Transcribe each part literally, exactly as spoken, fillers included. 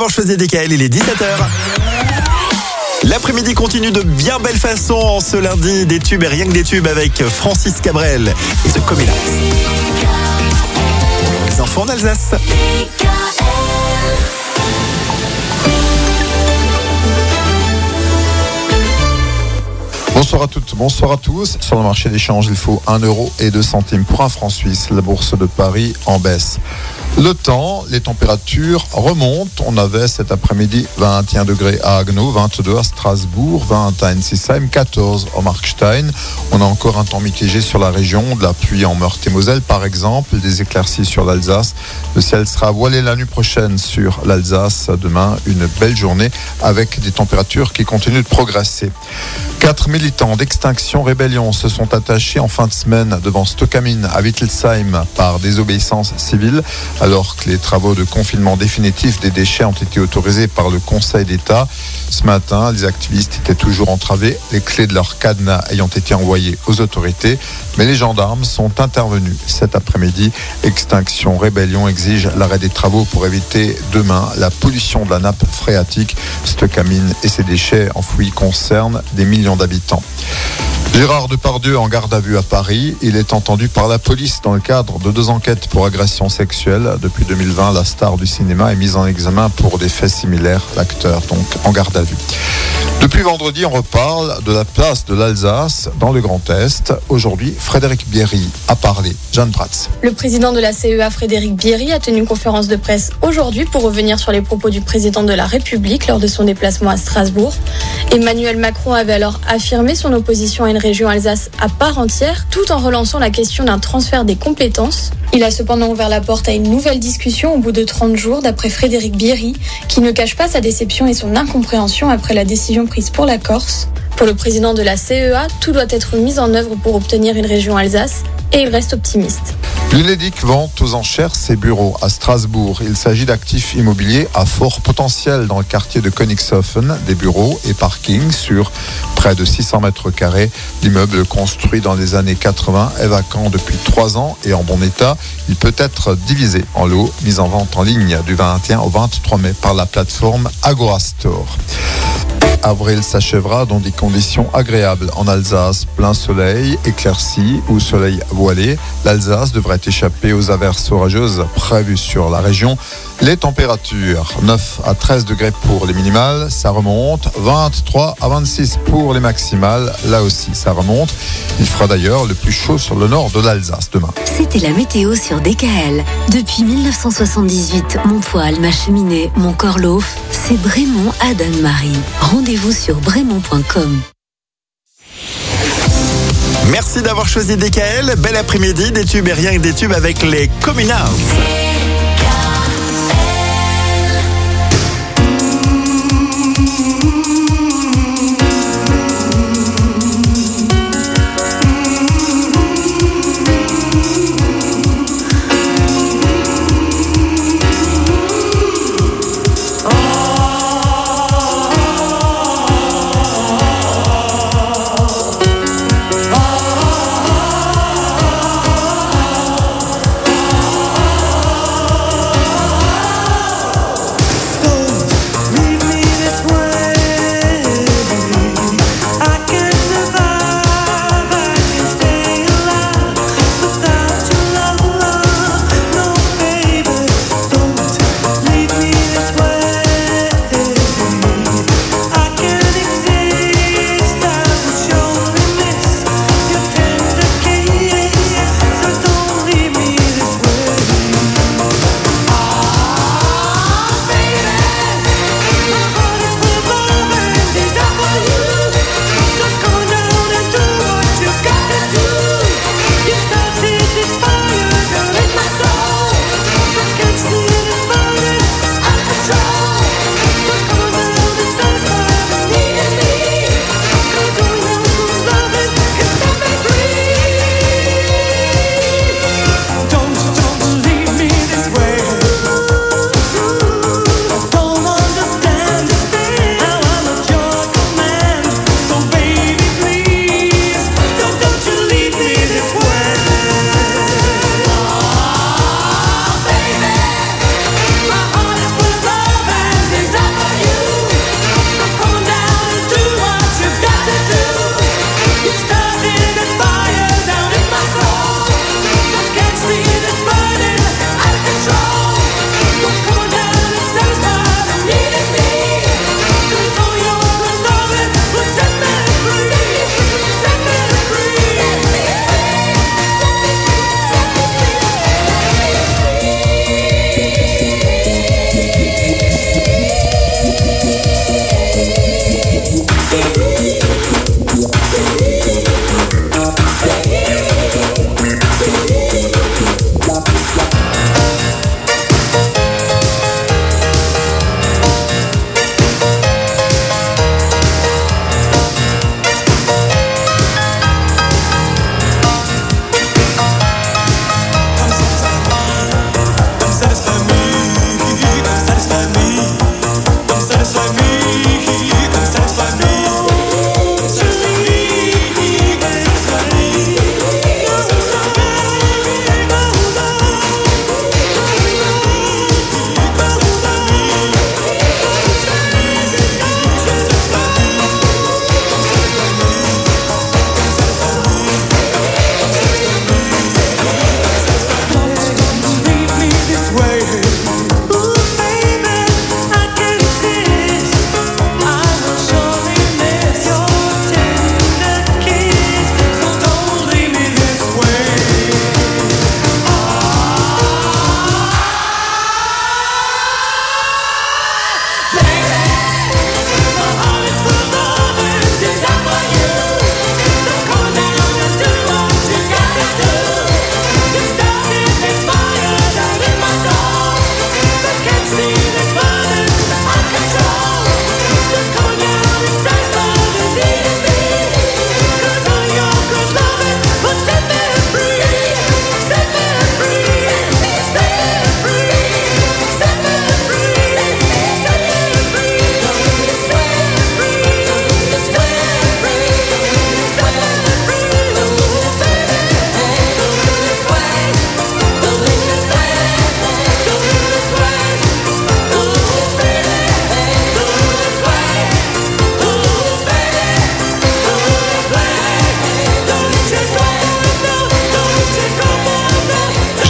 d'avoir choisi D K L, il est dix-sept heures. L'après-midi continue de bien belle façon en ce lundi, des tubes et rien que des tubes avec Francis Cabrel et The Communards. Les enfants en Alsace. Bonsoir à toutes, bonsoir à tous. Sur le marché d'échange, il faut un euro et deux centimes pour un franc suisse. La bourse de Paris en baisse. Le temps, les températures remontent. On avait cet après-midi vingt et un degrés à Haguenau, vingt-deux à Strasbourg, vingt à Ensisheim, quatorze au Markstein. On a encore un temps mitigé sur la région, de la pluie en Meurthe-et-Moselle par exemple, des éclaircies sur l'Alsace. Le ciel sera voilé la nuit prochaine sur l'Alsace. Demain, une belle journée avec des températures qui continuent de progresser. Quatre militants d'Extinction Rébellion se sont attachés en fin de semaine devant Stockamine à Wittelsheim par désobéissance civile, alors que les travaux de confinement définitif des déchets ont été autorisés par le Conseil d'État. Ce matin, les activistes étaient toujours entravés, les clés de leur cadenas ayant été envoyées aux autorités, mais les gendarmes sont intervenus cet après-midi. Extinction Rébellion exige l'arrêt des travaux pour éviter demain la pollution de la nappe phréatique. Stockamine et ses déchets enfouis concernent des millions d'habitants. Gérard Depardieu en garde à vue à Paris. Il est entendu par la police dans le cadre de deux enquêtes pour agression sexuelle. Depuis deux mille vingt, la star du cinéma est mise en examen pour des faits similaires. L'acteur, donc, en garde à vue. Depuis vendredi, on reparle de la place de l'Alsace dans le Grand Est. Aujourd'hui, Frédéric Bierry a parlé. Jeanne Prats. Le président de la C E A, Frédéric Bierry, a tenu une conférence de presse aujourd'hui pour revenir sur les propos du président de la République lors de son déplacement à Strasbourg. Emmanuel Macron avait alors affirmé son opposition à une région Alsace à part entière, tout en relançant la question d'un transfert des compétences. Il a cependant ouvert la porte à une nouvelle discussion au bout de trente jours, d'après Frédéric Bierry, qui ne cache pas sa déception et son incompréhension après la décision prise pour la Corse. Pour le président de la C E A, tout doit être mis en œuvre pour obtenir une région Alsace, et il reste optimiste. L'Unédic vend aux enchères ses bureaux à Strasbourg. Il s'agit d'actifs immobiliers à fort potentiel dans le quartier de Königshofen, des bureaux et parkings sur près de six cents mètres carrés. L'immeuble construit dans les années quatre-vingts est vacant depuis trois ans et en bon état. Il peut être divisé en lots, mis en vente en ligne du vingt et un au vingt-trois mai par la plateforme Agorastore. Avril s'achèvera dans des conditions agréables en Alsace, plein soleil, éclairci ou soleil voilé. L'Alsace devrait échapper aux averses orageuses prévues sur la région. Les températures, neuf à treize degrés pour les minimales, ça remonte, vingt-trois à vingt-six pour les maximales, là aussi ça remonte. Il fera d'ailleurs le plus chaud sur le nord de l'Alsace demain. C'était la météo sur D K L. Depuis dix-neuf cent soixante-dix-huit, mon poêle, ma cheminée, mon corlof, c'est Brémond à Danemarie. Rendez-vous sur brémond point com. Merci d'avoir choisi D K L. Bel après-midi, des tubes et rien que des tubes avec les Communards.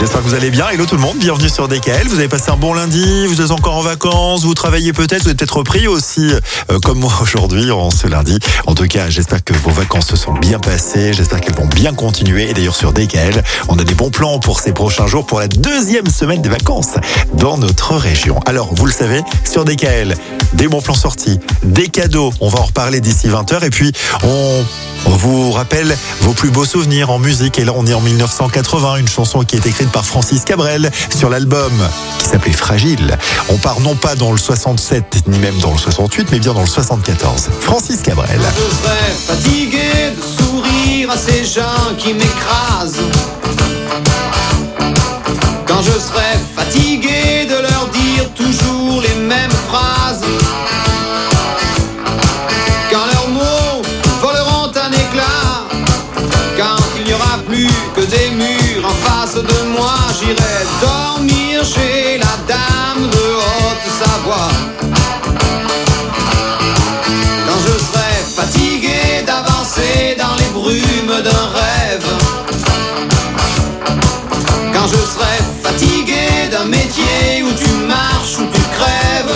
J'espère que vous allez bien. Hello tout le monde, bienvenue sur D K L. Vous avez passé un bon lundi, vous êtes encore en vacances, vous travaillez peut-être, vous êtes peut-être repris aussi, euh, comme moi aujourd'hui, en ce lundi. En tout cas, j'espère que vos vacances se sont bien passées, j'espère qu'elles vont bien continuer. Et d'ailleurs sur D K L, on a des bons plans pour ces prochains jours, pour la deuxième semaine des vacances dans notre région. Alors, vous le savez, sur D K L, des bons plans sortis, des cadeaux, on va en reparler d'ici vingt heures. Et puis, on... On vous rappelle vos plus beaux souvenirs en musique. Et là, on est en dix-neuf cent quatre-vingts, une chanson qui est écrite par Francis Cabrel sur l'album qui s'appelait Fragile. On part non pas dans le soixante-sept, ni même dans le soixante-huit, mais bien dans le soixante-quatorze. Francis Cabrel. Je serais fatigué de sourire à ces gens qui m'écrasent. Quand je serais fatigué de leur dire toujours les mêmes phrases. Quand leurs mots voleront un éclat, quand il n'y aura plus que des murs en face de moi, j'irai dormir chez la dame de Haute-Savoie. Quand je serai fatigué d'avancer dans les brumes d'un rêve, quand je serai fatigué d'un métier où tu marches, où tu crèves,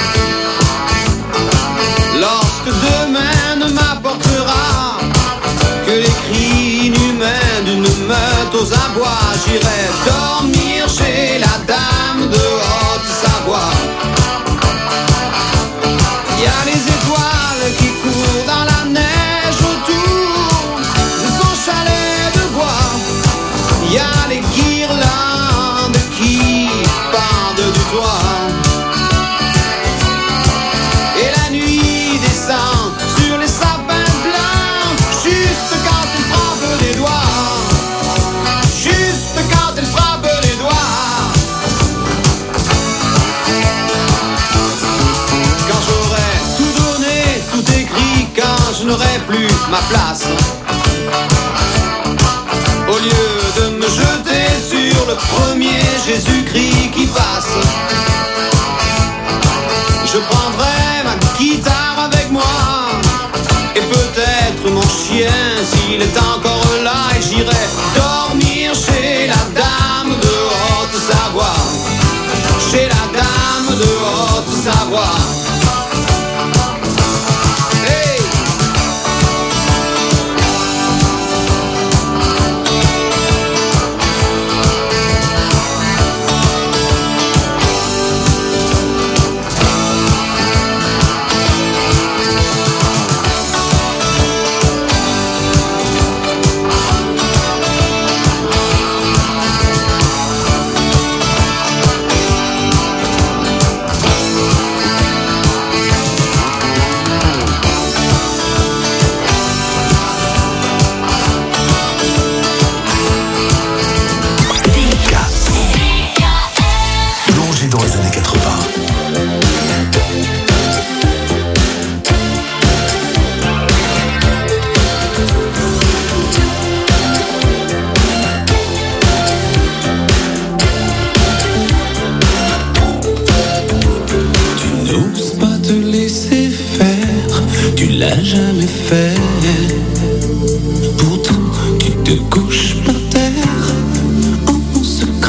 lorsque demain ne m'apportera que les cris inhumains d'une meute aux abois, j'irai dormir chez la dame de Haute-Savoie. Il y a les étoiles qui courent dans la neige autour de son chalet de bois. Il y a les guirlandes qui pendent du toit. Et la nuit descend sur les sapins blancs, juste quand elle frappe les doigts. Juste quand elle frappe les doigts. Quand j'aurai tout donné, tout écrit, quand je n'aurai plus ma place, au lieu de me jeter sur le premier Jésus-Christ qui passe, je prendrai ma guitare avec moi et peut-être mon chien s'il est encore là, et j'irai dormir chez la dame de Haute-Savoie. Chez la dame de Haute-Savoie. Hey! Plongé dans les années quatre-vingts. Tu n'oses pas te laisser faire, tu l'as jamais fait. Pourtant, tu te couches par terre en secret.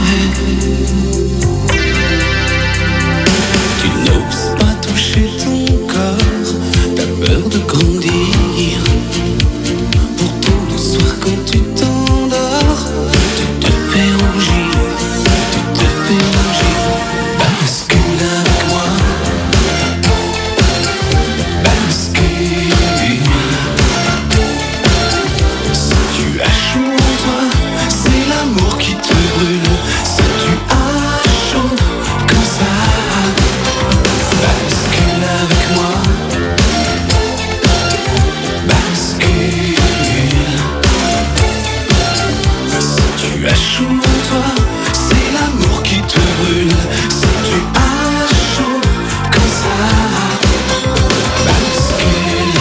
Tu n'oses pas toucher ton corps, t'as peur de grandir. Pourtant, le soir quand tu t'endors, tu te fais rougir, tu te fais rougir. Bascule avec moi, bascule. Si tu as chaud en toi, c'est l'amour qui te brûle. Si tu as chaud comme ça, bascule avec moi, bascule. Si tu as chaud en toi, c'est l'amour qui te brûle. Si tu as chaud comme ça, bascule.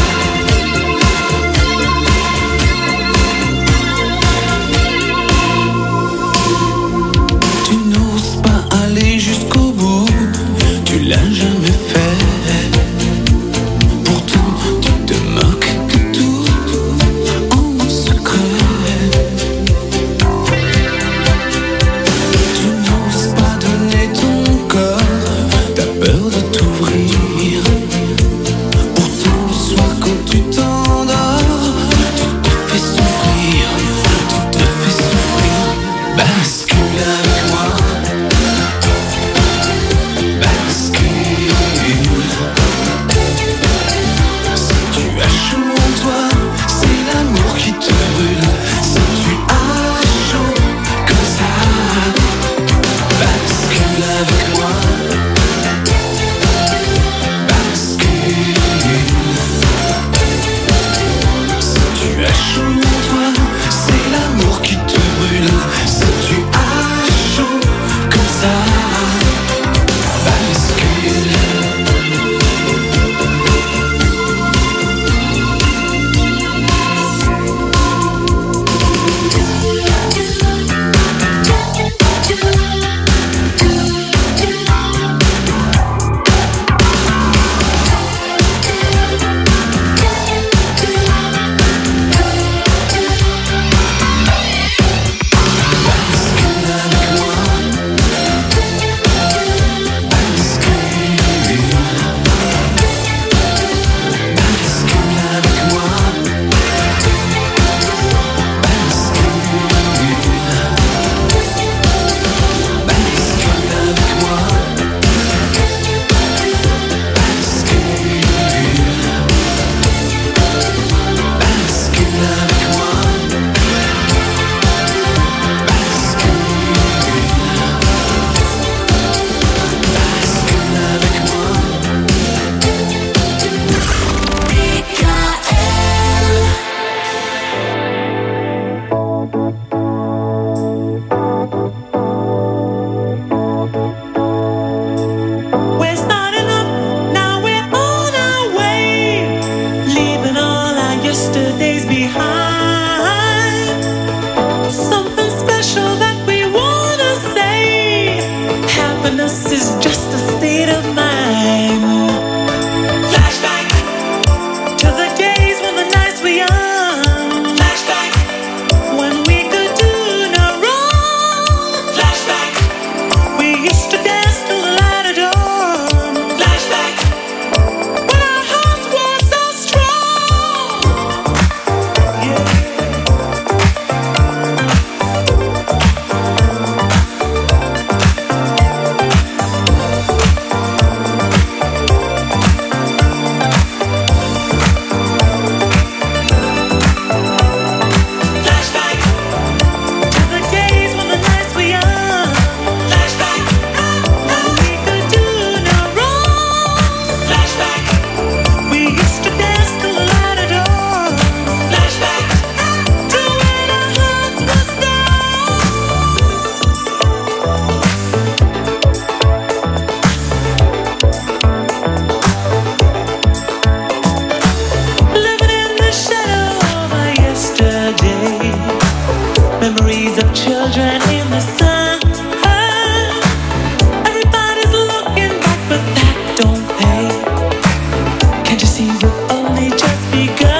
Memories of children in the sun. Everybody's looking back, but that don't pay. Can't you see we've only just begun?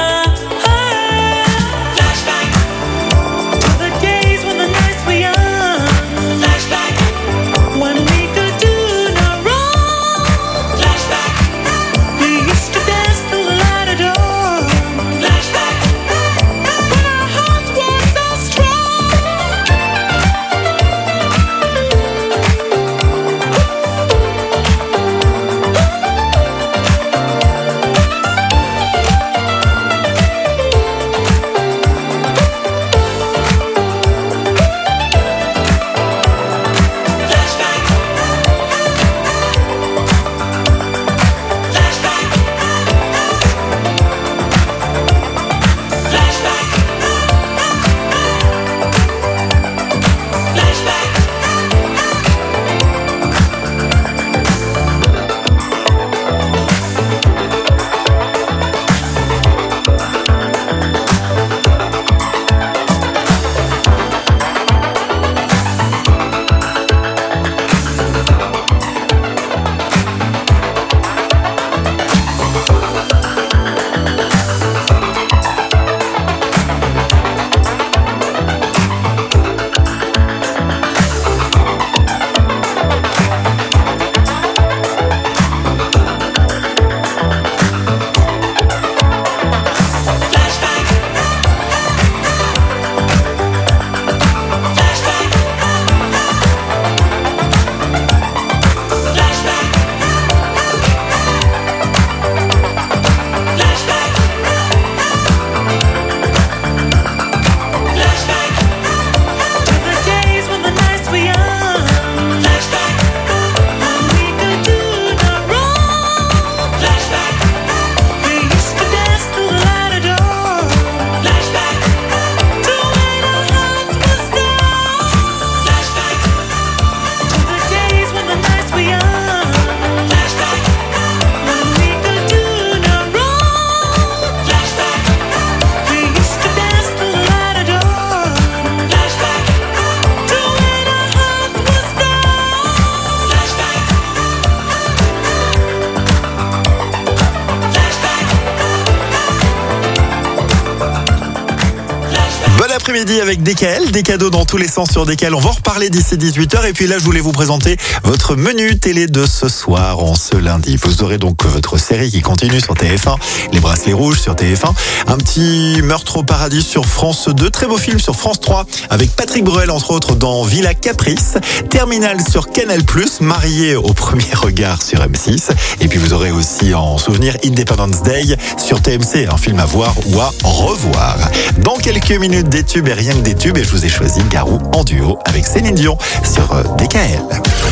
Après-midi avec D K L, des cadeaux dans tous les sens sur D K L. On va en reparler d'ici dix-huit heures. Et puis là, je voulais vous présenter votre menu télé de ce soir, en ce lundi. Vous aurez donc votre série qui continue sur T F un, Les Bracelets Rouges sur T F un, un petit Meurtre au Paradis sur France deux, très beau film sur France trois, avec Patrick Bruel, entre autres, dans Villa Caprice, Terminal sur Canal plus, Marié au premier regard sur M six. Et puis vous aurez aussi en souvenir Independence Day sur T M C, un film à voir ou à revoir. Dans quelques minutes, des tubes et rien que des tubes, et je vous ai choisi Garou en duo avec Céline Dion sur D K L.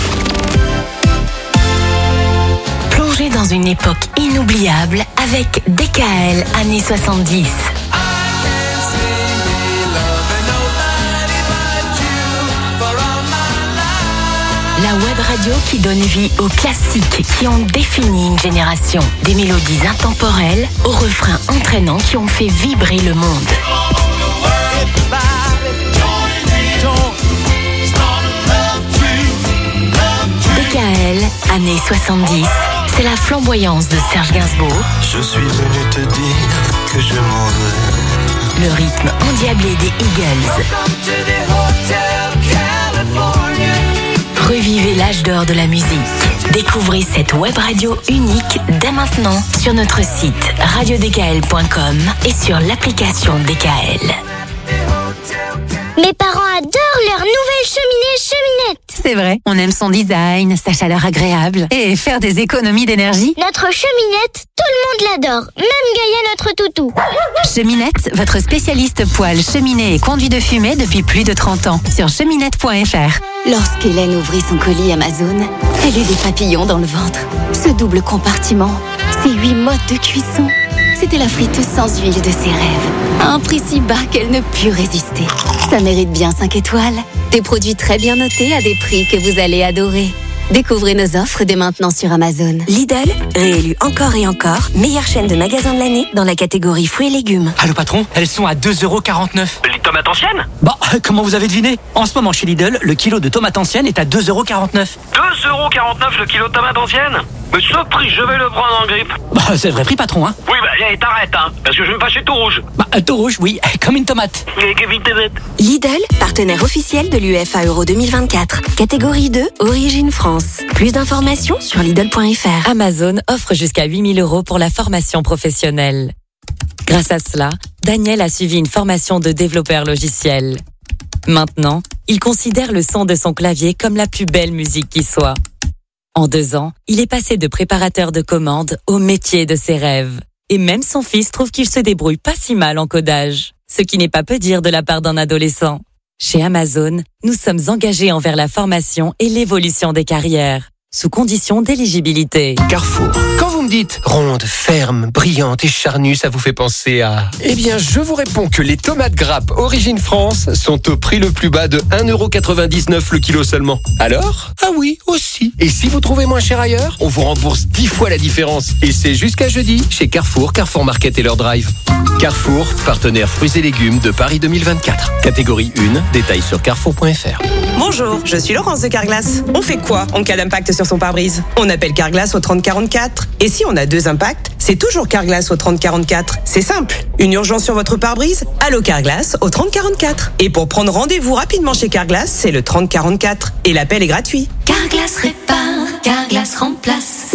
Plongez dans une époque inoubliable avec D K L années soixante-dix. La web radio qui donne vie aux classiques qui ont défini une génération. Des mélodies intemporelles aux refrains entraînants qui ont fait vibrer le monde. D K L, années soixante-dix, c'est la flamboyance de Serge Gainsbourg. Je suis venu te dire que je m'en vais. Le rythme endiablé des Eagles. Revivez l'âge d'or de la musique. Découvrez cette web radio unique dès maintenant sur notre site radio d k l point com et sur l'application D K L. Mes parents adorent leur nouvelle cheminée Cheminette. C'est vrai, on aime son design, sa chaleur agréable et faire des économies d'énergie. Notre cheminette, tout le monde l'adore, même Gaïa, notre toutou. Cheminette, votre spécialiste poêle, cheminée et conduit de fumée depuis plus de trente ans sur cheminette point f r. Lorsqu'Hélène ouvrit son colis Amazon, elle eut des papillons dans le ventre. Ce double compartiment, ces huit modes de cuisson, c'était la friteuse sans huile de ses rêves. À un prix si bas qu'elle ne put résister. Ça mérite bien cinq étoiles. Des produits très bien notés à des prix que vous allez adorer. Découvrez nos offres dès maintenant sur Amazon. Lidl, réélu encore et encore, meilleure chaîne de magasins de l'année dans la catégorie fruits et légumes. Allô patron, elles sont à deux euros quarante-neuf. Les tomates anciennes ? Bah, comment vous avez deviné ? En ce moment chez Lidl, le kilo de tomates anciennes est à deux euros quarante-neuf. deux euros quarante-neuf le kilo de tomates anciennes ? Mais ce prix, je vais le prendre en grippe. Bah, c'est le vrai prix patron, hein. Oui, bah, et t'arrêtes, hein, parce que je vais me fâcher tout rouge. Bah, tout rouge, oui, comme une tomate. Comme une tomate. Lidl, partenaire officiel de l'U F A Euro deux mille vingt-quatre. Catégorie deux, Origine France. Plus d'informations sur Lidl point F R. Amazon offre jusqu'à huit mille euros pour la formation professionnelle. Grâce à cela, Daniel a suivi une formation de développeur logiciel. Maintenant, il considère le son de son clavier comme la plus belle musique qui soit. En deux ans, il est passé de préparateur de commandes au métier de ses rêves. Et même son fils trouve qu'il se débrouille pas si mal en codage. Ce qui n'est pas peu dire de la part d'un adolescent. Chez Amazon, nous sommes engagés envers la formation et l'évolution des carrières, sous condition d'éligibilité. Carrefour. Quand vous me dites ronde, ferme, brillante et charnue, ça vous fait penser à... Eh bien, je vous réponds que les tomates grappes Origine France sont au prix le plus bas de un euro quatre-vingt-dix-neuf le kilo seulement. Alors ? Ah oui, aussi. Et si vous trouvez moins cher ailleurs, on vous rembourse dix fois la différence. Et c'est jusqu'à jeudi chez Carrefour, Carrefour Market et leur drive. Carrefour, partenaire fruits et légumes de Paris deux mille vingt-quatre. Catégorie un, détails sur carrefour point F R. Bonjour, je suis Laurence de Carglass. On fait quoi en cas d'impact sur son pare-brise ? On appelle Carglass au trente quarante-quatre. Et si on a deux impacts, c'est toujours Carglass au trente quarante-quatre. C'est simple. Une urgence sur votre pare-brise ? Allô Carglass au trente quarante-quatre. Et pour prendre rendez-vous rapidement chez Carglass, c'est le trente quarante-quatre. Et l'appel est gratuit. Carglass répare, Carglass remplace.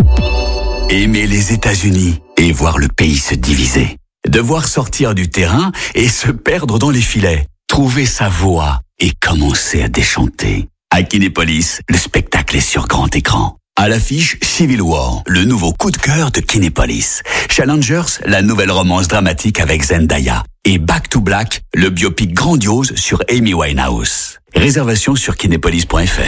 Aimer les États-Unis et voir le pays se diviser. Devoir sortir du terrain et se perdre dans les filets. Trouver sa voie et commencer à déchanter. À Kinépolis, le spectacle est sur grand écran. À l'affiche, Civil War, le nouveau coup de cœur de Kinépolis. Challengers, la nouvelle romance dramatique avec Zendaya. Et Back to Black, le biopic grandiose sur Amy Winehouse. Réservation sur kinépolis point F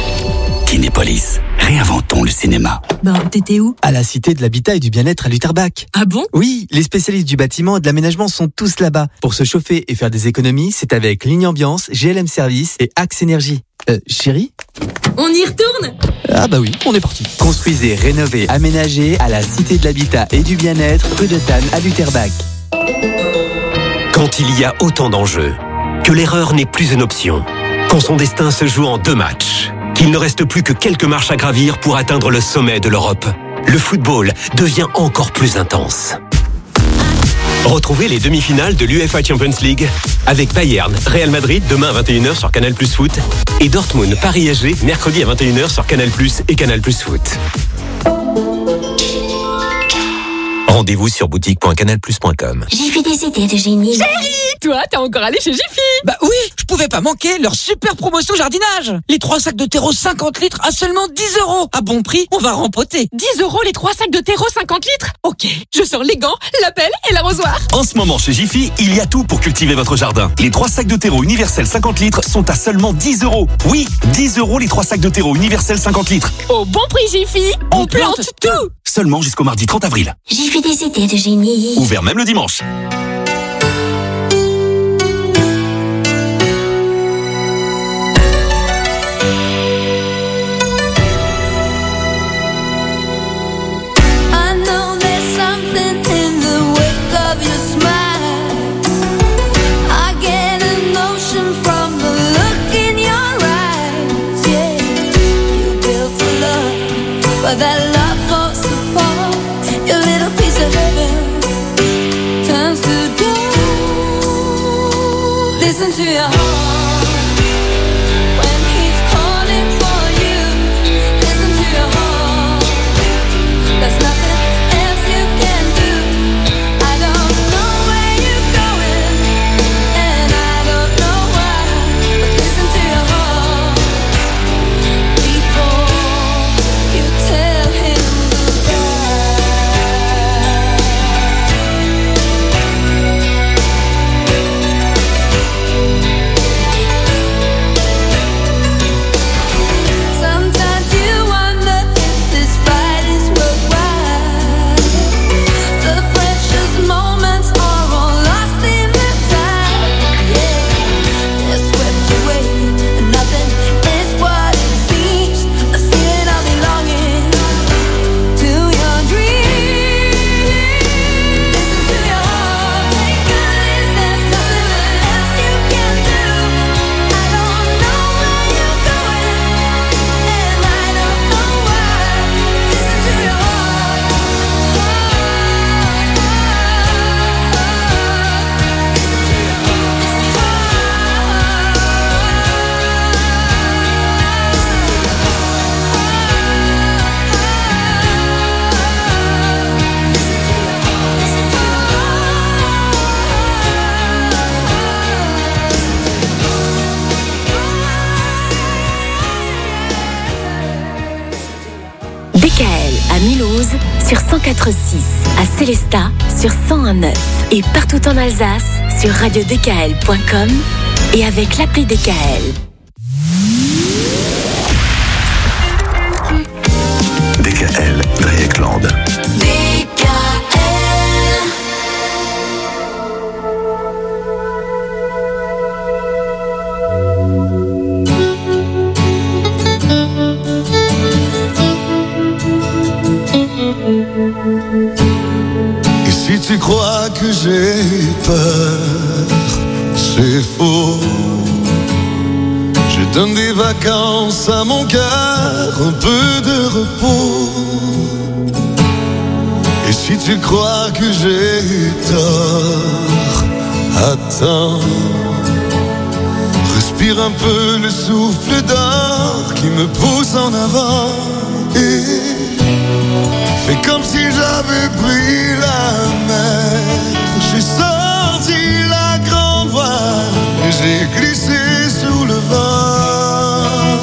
R. Kinépolis, réinventons le cinéma. Ben, t'étais où ? À la Cité de l'Habitat et du Bien-être à Lutterbach. Ah bon ? Oui, les spécialistes du bâtiment et de l'aménagement sont tous là-bas. Pour se chauffer et faire des économies, c'est avec Ligne Ambiance, G L M Service et Axe Énergie. Euh, chérie ? On y retourne ? Ah bah oui, on est parti. Construisez, rénovez, aménagez à la Cité de l'Habitat et du Bien-être, rue de Tannes à Lutterbach. Quand il y a autant d'enjeux, que l'erreur n'est plus une option, quand son destin se joue en deux matchs, qu'il ne reste plus que quelques marches à gravir pour atteindre le sommet de l'Europe, le football devient encore plus intense. Retrouvez les demi-finales de l'UEFA Champions League avec Bayern, Real Madrid demain à vingt et une heures sur Canal Plus Foot et Dortmund, Paris S G mercredi à vingt et une heures sur Canal Plus et Canal Plus Foot. Rendez-vous sur boutique point canal plus point com. J'ai fait des idées de génie. Chérie, toi, t'es encore allé chez Jiffy ? Bah oui, je pouvais pas manquer leur super promotion jardinage. Les trois sacs de terreau cinquante litres à seulement dix euros. À bon prix, on va rempoter. dix euros les trois sacs de terreau cinquante litres ? Ok, je sors les gants, la pelle et l'arrosoir. En ce moment chez Jiffy, il y a tout pour cultiver votre jardin. Les trois sacs de terreau universel cinquante litres sont à seulement dix euros. Oui, dix euros les trois sacs de terreau universel cinquante litres. Au bon prix Jiffy, on, on plante, plante tout. Seulement jusqu'au mardi trente avril. J'ai fait des idées de génie. Ouvert même le dimanche. But that love falls apart. Your little piece of heaven turns to gold. Listen to your heart when he's calling for you. Listen to your heart. There's nothing else you can do. I don't know where you're going, and I don't know why. But listen to your heart before you tell him goodbye. sur cent quatre virgule six, à Célestat sur cent un virgule neuf et partout en Alsace sur radio d k l point com et avec l'appli D K L. D K L, Dreyeckland. D K L. Et si tu crois que j'ai peur, c'est faux. Je donne des vacances à mon cœur, un peu de repos. Et si tu crois que j'ai tort, attends. Respire un peu le souffle d'or qui me pousse en avant. Et fais comme si j'avais pris la mer. J'ai sorti la grande voile et j'ai glissé sous le vent.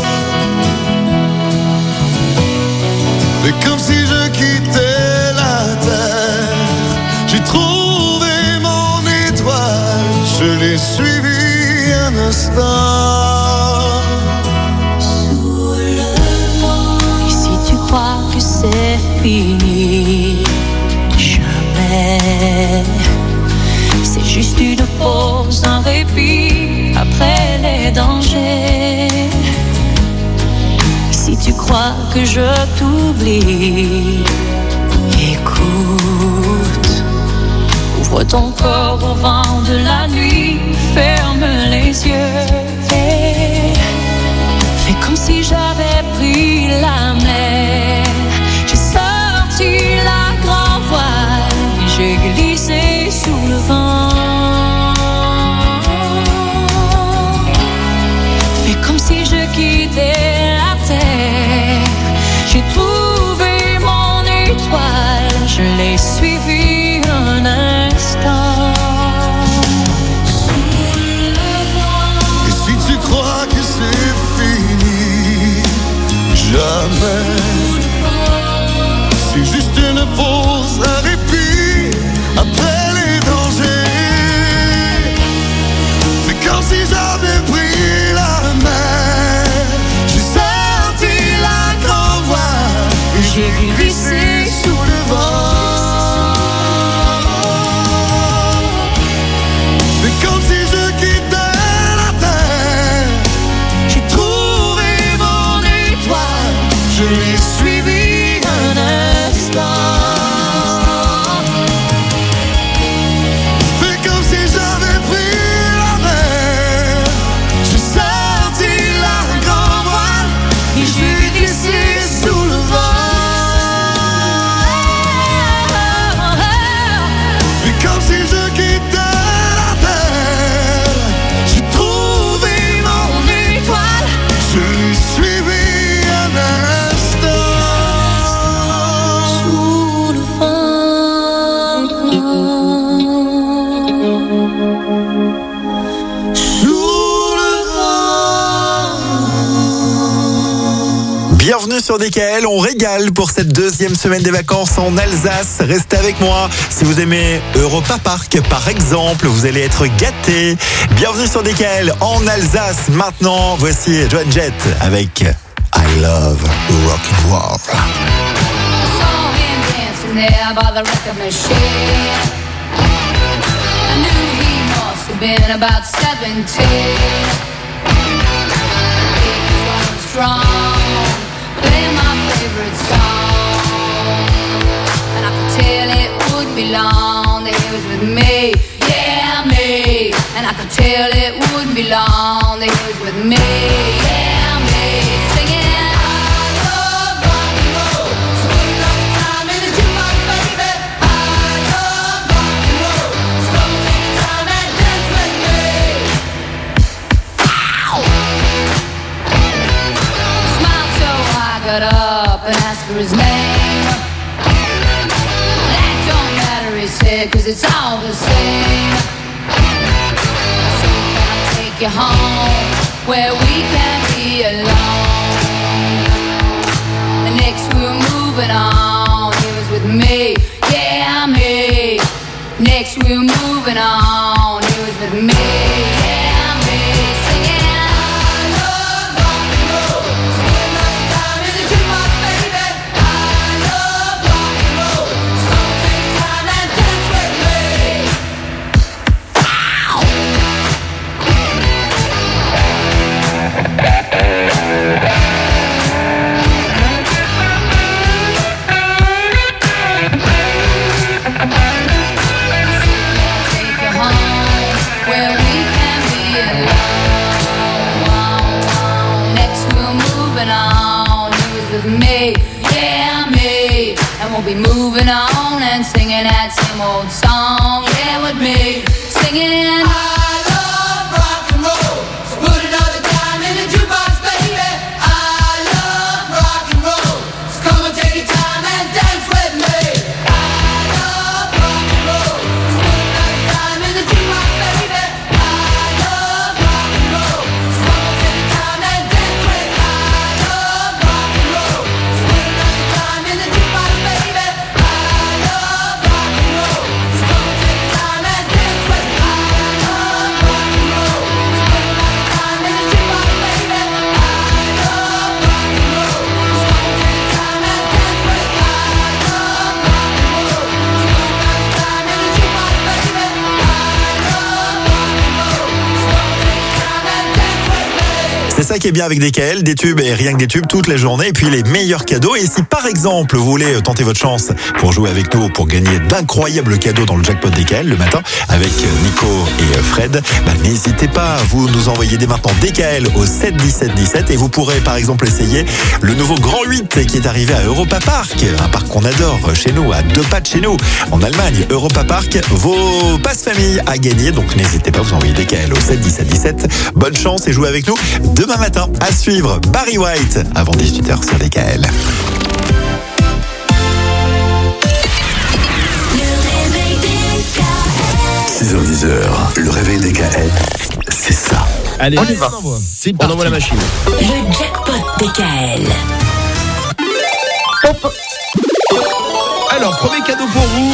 Fais comme si je quittais la terre. J'ai trouvé mon étoile, je l'ai suivi un instant. Sous le vent. Et si tu crois que c'est fini, jamais. C'est juste une pause, un répit après les dangers. Si tu crois que je t'oublie, écoute. Ouvre ton corps au vent de la nuit, ferme les yeux et fais comme si j'avais pris la mer. J'ai sorti la grande voile et j'ai glissé sous le vent. Fais comme si je quittais la terre. J'ai trouvé mon étoile, je l'ai suivi un instant. Et si tu crois que c'est fini, jamais. C'est juste une pause, un répit après les dangers. C'est comme si j'avais pris la mer. J'ai sorti la grande voile et j'ai glissé sous le vent. C'est comme si je quittais la terre. J'ai trouvé mon étoile, je l'ai suivi un instant. Fais comme si j'avais pris la mer. J'ai sorti la grande voile et j'ai glissé sous le vent. Fais comme si je quittais la terre. J'ai trouvé mon étoile, je l'ai suivi un instant. Sous le vent. Sous le vent. Bienvenue sur D K L, on régale pour cette deuxième semaine des vacances en Alsace. Restez avec moi. Si vous aimez Europa Park, par exemple, vous allez être gâtés. Bienvenue sur D K L en Alsace. Maintenant, voici Joan Jett avec I Love Rock and Roll. saw him dancing there by the record machine. I knew he must have been about seventeen. He was going strong, playing my favorite song. And I could tell it wouldn't be long that he was with me, yeah, me. And I could tell it wouldn't be long that he was with me, yeah, me. Singing got up and asked for his name. That don't matter, he said, cause it's all the same. So can I take you home where we can be alone? The next we were moving on, he was with me, yeah, me. Next we're moving on. It was with me, yeah, me. Singing, I love rock and roll. Spend my time in the jukebox, baby. I love rock and roll. So take time and dance with me. Ow! Me, yeah, me, and we'll be moving on and singing that same old song, yeah, with me, singing. I love rock and roll, so put another time in the jukebox, baby. I love rock and roll, so come and take your time and dance with me. I love rock and roll, so put another time in the jukebox, baby. I love rock and roll, so come and take your time and dance with me. I love rock and roll. C'est ça qui est bien avec D K L, des tubes et rien que des tubes toute la journée, et puis les meilleurs cadeaux. Et si par exemple vous voulez tenter votre chance pour jouer avec nous, pour gagner d'incroyables cadeaux dans le jackpot D K L le matin avec Nico et Fred, bah, n'hésitez pas, vous nous envoyez dès maintenant D K L au sept dix-sept dix-sept et vous pourrez par exemple essayer le nouveau Grand huit qui est arrivé à Europa Park, un parc qu'on adore chez nous, à deux pas de chez nous, en Allemagne. Europa Park, vos passes famille à gagner, donc n'hésitez pas, vous envoyez D K L au sept dix-sept dix-sept. Bonne chance et jouez avec nous demain matin. À suivre, Barry White avant dix-huit heures sur D K L. six heures dix, le réveil D K L, c'est ça. Allez, on y va. C'est parti. On envoie la machine. Le jackpot D K L. Hop. Alors, premier cadeau pour vous.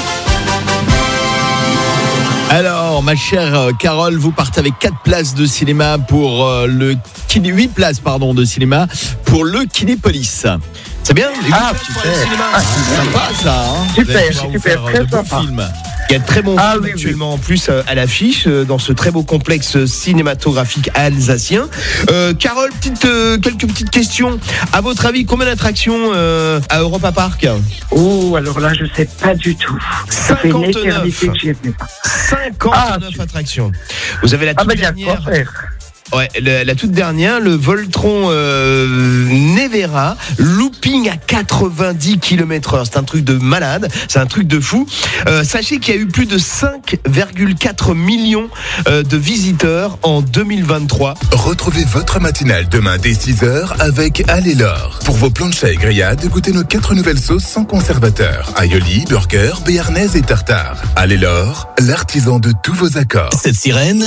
Alors, ma chère Carole, vous partez avec quatre places de cinéma pour euh, le Kiné, huit places pardon de cinéma pour le Kinépolis. C'est bien, les ah, super. Ah, c'est sympa ça. Hein, super, super, très de bons sympa. films. Il y a de très bons ah, films oui, actuellement oui. en plus euh, à l'affiche euh, dans ce très beau complexe cinématographique alsacien. Euh, Carole, petite, euh, quelques petites questions. À votre avis, combien d'attractions euh, à Europa Park ? Oh, alors là, je sais pas du tout. Ça fait une éternité que j'y étais pas. cinquante-neuf ah, attractions. Vous avez la toute ah, bah, dernière. Ouais, la, la toute dernière, le Voltron euh, Nevera, looping à quatre-vingt-dix kilomètres heure. C'est un truc de malade, c'est un truc de fou. Euh, sachez qu'il y a eu plus de cinq virgule quatre millions euh, de visiteurs en deux mille vingt-trois. Retrouvez votre matinale demain dès six heures avec Allez-Laure. Pour vos planchas et grillades, goûtez nos quatre nouvelles sauces sans conservateur. Aioli, burger, béarnaise et tartare. Allez-Laure, l'artisan de tous vos accords. Cette sirène...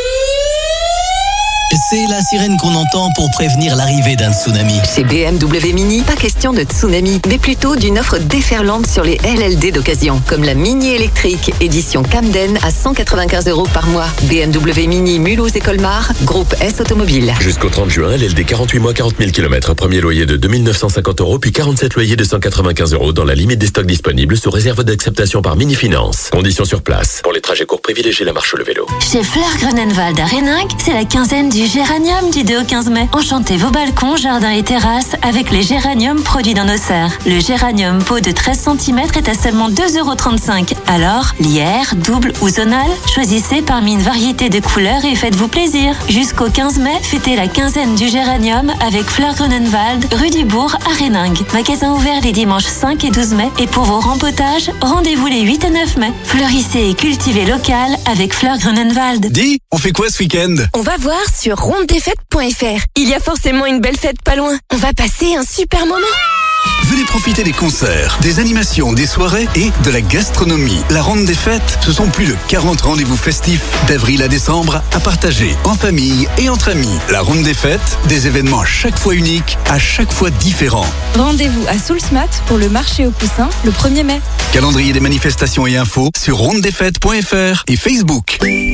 c'est la sirène qu'on entend pour prévenir l'arrivée d'un tsunami. Chez B M W Mini, pas question de tsunami, mais plutôt d'une offre déferlante sur les L L D d'occasion, comme la Mini électrique édition Camden à cent quatre-vingt-quinze euros par mois. B M W Mini Mulhouse et Colmar, groupe S Automobile. Jusqu'au trente juin, L L D quarante-huit mois, quarante mille kilomètres. Premier loyer de deux mille neuf cent cinquante euros, puis quarante-sept loyers de cent quatre-vingt-quinze euros dans la limite des stocks disponibles sous réserve d'acceptation par Mini Finance. Conditions sur place. Pour les trajets courts, privilégiez la marche ou le vélo. Chez Fleur Grunenwald à Réninck, c'est la quinzaine du géranium du deux au quinze mai. Enchantez vos balcons, jardins et terrasses avec les géraniums produits dans nos serres. Le géranium pot de treize centimètres est à seulement deux euros trente-cinq. Alors, lierre, double ou zonal, choisissez parmi une variété de couleurs et faites-vous plaisir. Jusqu'au quinze mai, fêtez la quinzaine du géranium avec Fleur Grunenwald, rue du Bourg à Réninck. Magasin ouvert les dimanches cinq et douze mai. Et pour vos rempotages, rendez-vous les huit et neuf mai. Fleurissez et cultivez local avec Fleur Grunenwald. Dis, on fait quoi ce week-end ? On va voir sur ronde des fêtes point f r. Il y a forcément une belle fête pas loin. On va passer un super moment. Venez profiter des concerts, des animations, des soirées et de la gastronomie. La Ronde des Fêtes, ce sont plus de quarante rendez-vous festifs d'avril à décembre à partager en famille et entre amis. La Ronde des Fêtes, des événements à chaque fois uniques, à chaque fois différents. Rendez-vous à Soulsmat pour le marché aux poussins le premier mai. Calendrier des manifestations et infos sur ronde des fêtes point f r et Facebook.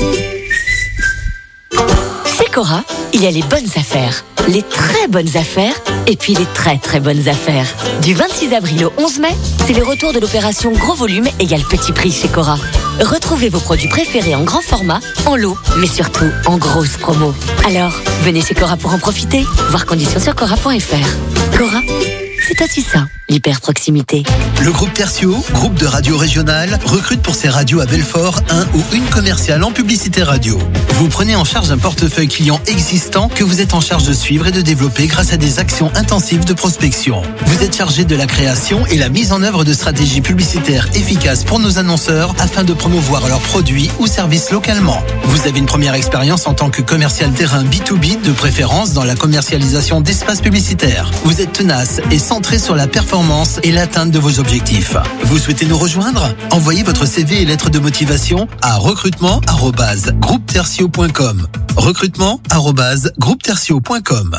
Chez Cora, il y a les bonnes affaires, les très bonnes affaires et puis les très très bonnes affaires. Du vingt-six avril au onze mai, c'est le retour de l'opération Gros Volume égale Petit Prix chez Cora. Retrouvez vos produits préférés en grand format, en lot, mais surtout en grosse promo. Alors, venez chez Cora pour en profiter. Voir conditions sur cora point f r. Cora, c'est aussi ça, l'hyper proximité. Le groupe Tertio, groupe de radio régionale, recrute pour ses radios à Belfort un ou une commerciale en publicité radio. Vous prenez en charge un portefeuille client existant que vous êtes en charge de suivre et de développer grâce à des actions intensives de prospection. Vous êtes chargé de la création et la mise en œuvre de stratégies publicitaires efficaces pour nos annonceurs afin de promouvoir leurs produits ou services localement. Vous avez une première expérience en tant que commercial terrain B deux B, de préférence dans la commercialisation d'espaces publicitaires. Vous êtes tenace et centré sur la performance et l'atteinte de vos objectifs. Vous souhaitez nous rejoindre ? Envoyez votre C V et lettre de motivation à recrutement arobase groupe tertio point com. recrutement arobase groupe tertio point com.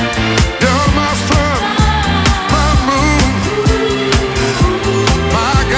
My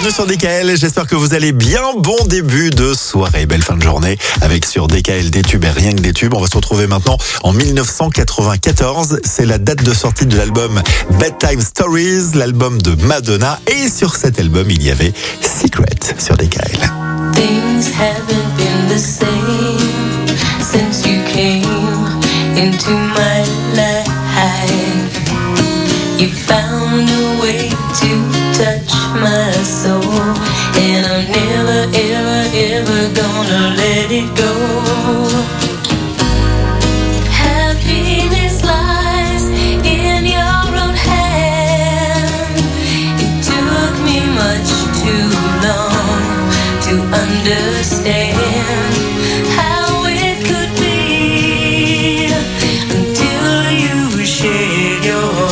Bienvenue sur D K L, j'espère que vous allez bien. Bon début de soirée, belle fin de journée avec sur D K L des tubes et rien que des tubes. On va se retrouver maintenant en dix-neuf cent quatre-vingt-quatorze. C'est la date de sortie de l'album Bedtime Stories, l'album de Madonna. Et sur cet album, il y avait Secret sur D K L. Things haven't been the same since you came into my life. You found a way to touch my soul, and I'm never, ever, ever gonna let it go. Happiness lies in your own hand. It took me much too long to understand how it could be until you shared your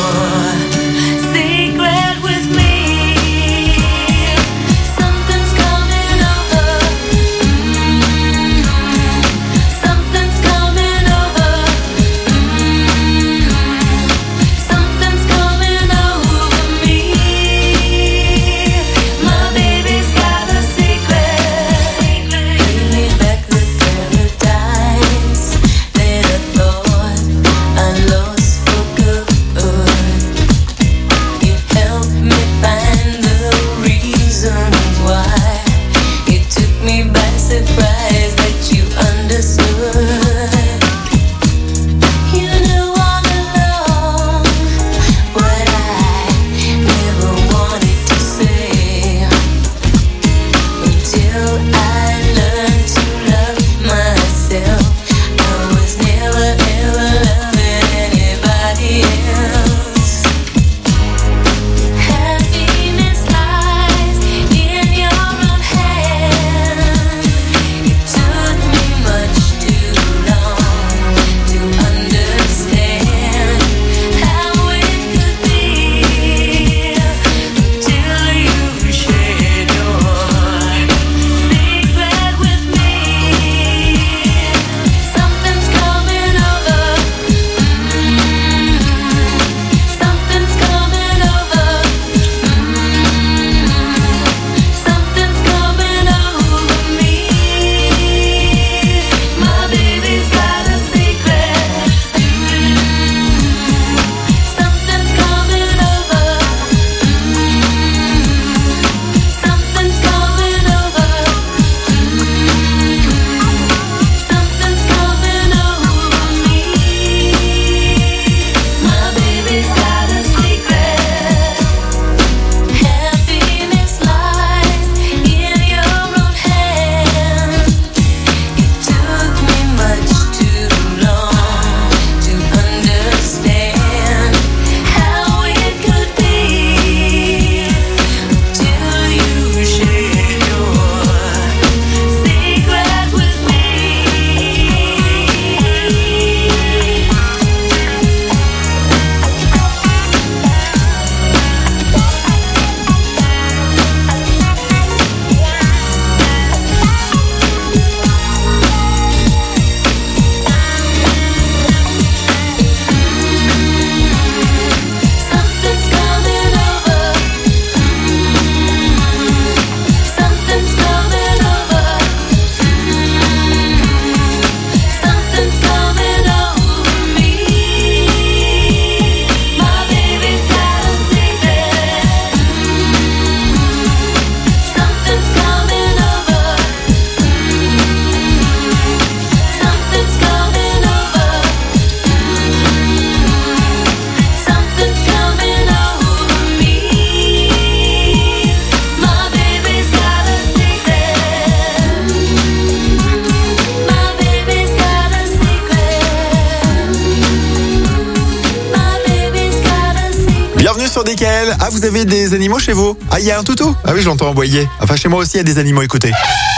sur D K L. Ah, vous avez des animaux chez vous? Ah, il y a un toutou? Ah oui, j'entends aboyer. Enfin, chez moi aussi, il y a des animaux, écoutez.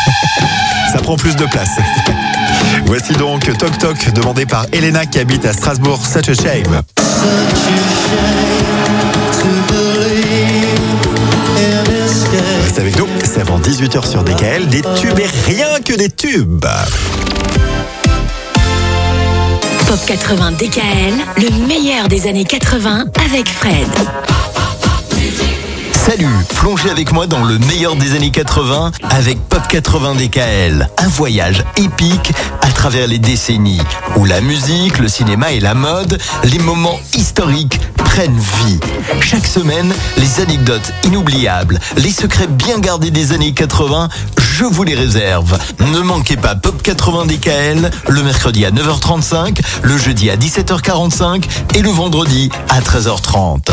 Ça prend plus de place. Voici donc Toc Toc, demandé par Elena qui habite à Strasbourg. Such a shame. Restez avec nous, c'est avant dix-huit heures sur D K L. Des tubes et rien que des tubes. Pop quatre-vingts D K L, le meilleur des années quatre-vingts avec Fred. Salut, plongez avec moi dans le meilleur des années quatre-vingts avec Pop quatre-vingts D K L. Un voyage épique à travers les décennies où la musique, le cinéma et la mode, les moments historiques prennent vie. Chaque semaine, les anecdotes inoubliables, les secrets bien gardés des années quatre-vingts, je vous les réserve. Ne manquez pas Pop quatre-vingts D K L le mercredi à neuf heures trente-cinq, le jeudi à dix-sept heures quarante-cinq et le vendredi à treize heures trente.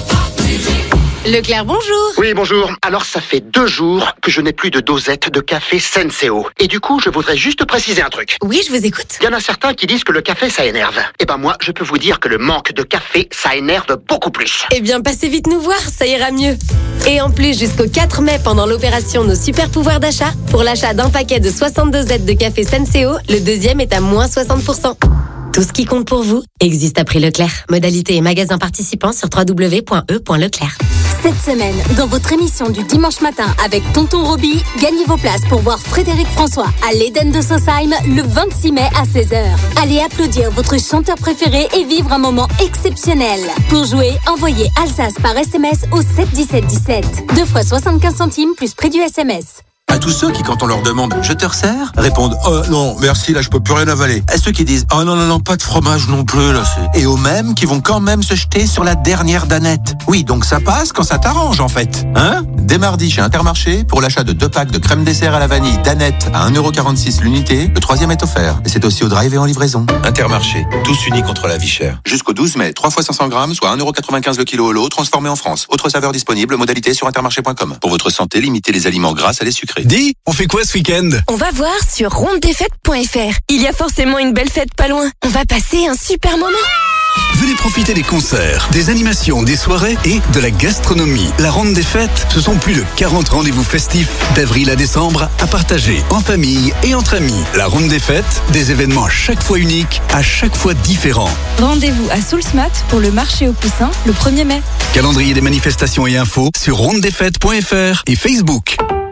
Leclerc, bonjour. Oui, bonjour. Alors, ça fait deux jours que je n'ai plus de dosette de café Senseo. Et du coup, je voudrais juste préciser un truc. Oui, je vous écoute. Il y en a certains qui disent que le café, ça énerve. Eh ben moi, je peux vous dire que le manque de café, ça énerve beaucoup plus. Eh bien, passez vite nous voir, ça ira mieux. Et en plus, jusqu'au quatre mai, pendant l'opération Nos Super Pouvoirs d'achat, pour l'achat d'un paquet de soixante-deux dosettes de café Senseo, le deuxième est à moins soixante pour cent. Tout ce qui compte pour vous existe à prix Leclerc. Modalité et magasin participants sur w w w point e point leclerc. Cette semaine, dans votre émission du dimanche matin avec Tonton Roby, gagnez vos places pour voir Frédéric François à l'Éden de Sausheim le vingt-six mai à seize heures. Allez applaudir votre chanteur préféré et vivre un moment exceptionnel. Pour jouer, envoyez Alsace par S M S au sept dix-sept dix-sept. Deux fois soixante-quinze centimes plus prix du S M S. À tous ceux qui, quand on leur demande « Je te resserre ?» répondent « Oh non, merci, là je peux plus rien avaler ». À ceux qui disent « Oh non, non, non, pas de fromage non plus, là c'est... » Et aux mêmes qui vont quand même se jeter sur la dernière danette. Oui, donc ça passe quand ça t'arrange en fait. Hein ? Dès mardi chez Intermarché, pour l'achat de deux packs de crème dessert à la vanille danette à un euro quarante-six l'unité, le troisième est offert. Et c'est aussi au drive et en livraison. Intermarché, tous unis contre la vie chère. Jusqu'au douze mai, trois fois cinq cents grammes, soit un euro quatre-vingt-quinze le kilo au lot, transformé en France. Autre saveur disponible, modalité sur intermarché point com. Pour votre santé, limitez les aliments gras à les sucrés. Dis, on fait quoi ce week-end ? On va voir sur ronde des fêtes point f r. Il y a forcément une belle fête pas loin. On va passer un super moment. Venez profiter des concerts, des animations, des soirées et de la gastronomie. La Ronde des Fêtes, ce sont plus de quarante rendez-vous festifs d'avril à décembre à partager en famille et entre amis. La Ronde des Fêtes, des événements à chaque fois uniques, à chaque fois différents. Rendez-vous à Soulsmat pour le marché aux poussins le premier mai. Calendrier des manifestations et infos sur ronde des fêtes point f r et Facebook.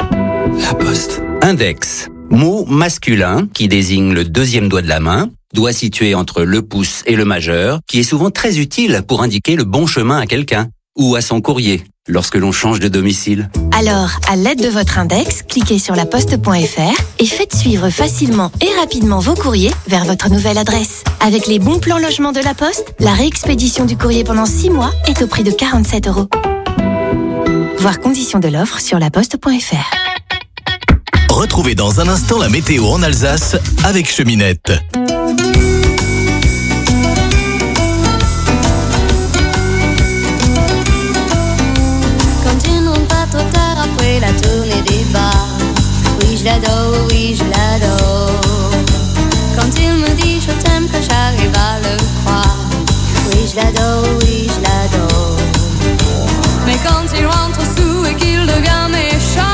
La Poste. Index. Mot masculin qui désigne le deuxième doigt de la main, doigt situé entre le pouce et le majeur, qui est souvent très utile pour indiquer le bon chemin à quelqu'un ou à son courrier lorsque l'on change de domicile. Alors, à l'aide de votre index, cliquez sur laposte point f r et faites suivre facilement et rapidement vos courriers vers votre nouvelle adresse. Avec les bons plans logement de la Poste, la réexpédition du courrier pendant six mois est au prix de quarante-sept euros. Voir conditions de l'offre sur laposte point f r. Retrouvez dans un instant la météo en Alsace avec Cheminette. Quand il ne rentre pas trop tard après la tournée des bars, oui je l'adore, oui je l'adore. Quand il me dit je t'aime que j'arrive à le croire, oui je l'adore, oui je l'adore. Mais quand il rentre sous et qu'il devient méchant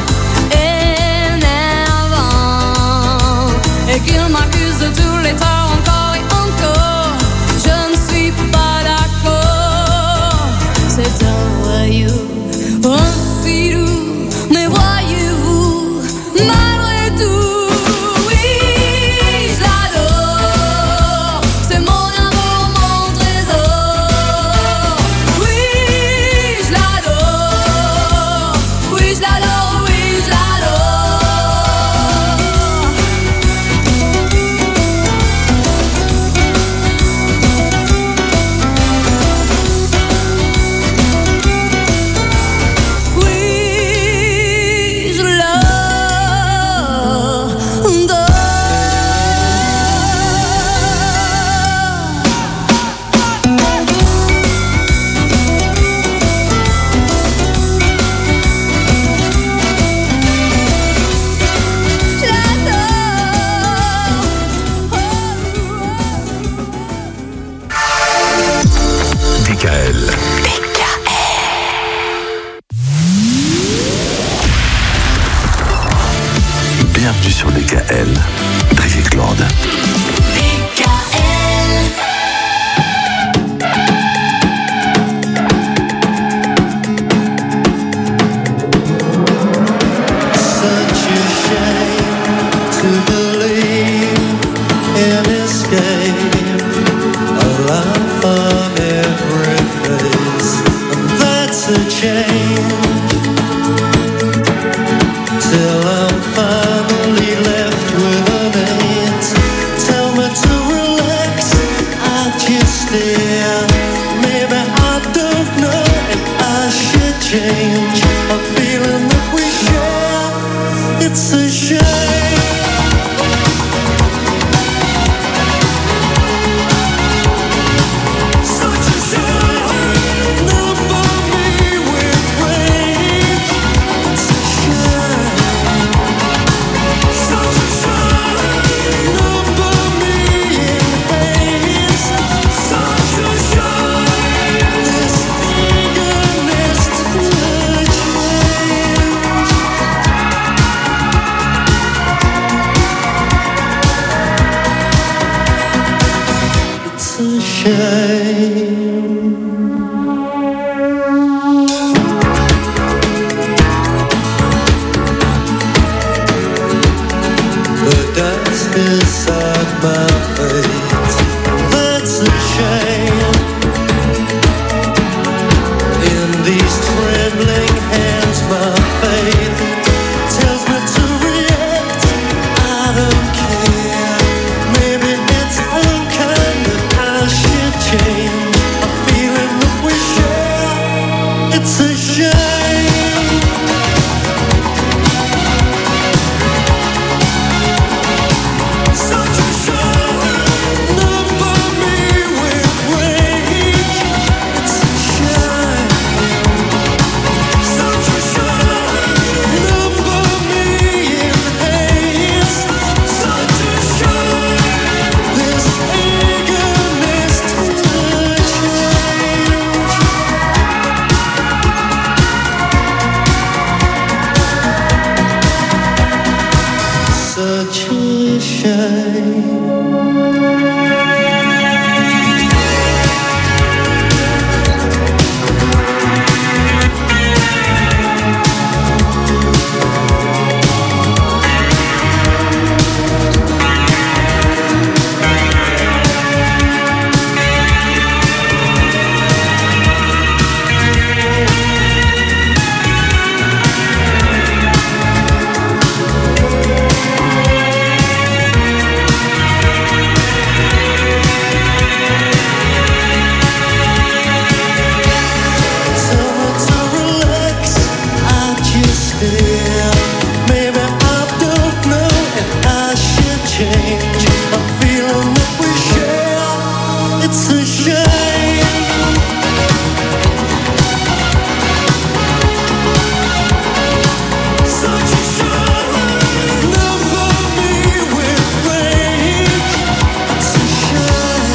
et qu'il m'accuse de tous les torts encore et encore, je ne suis pas d'accord. C'est un voyou, un filou, mais voyez-vous, malgré tout, oui, je l'adore. C'est mon amour, mon trésor. Oui, je l'adore. Oui, je l'adore, oui, je l'adore. D K L. Bienvenue sur D K L. Brigitte Lord. Change change.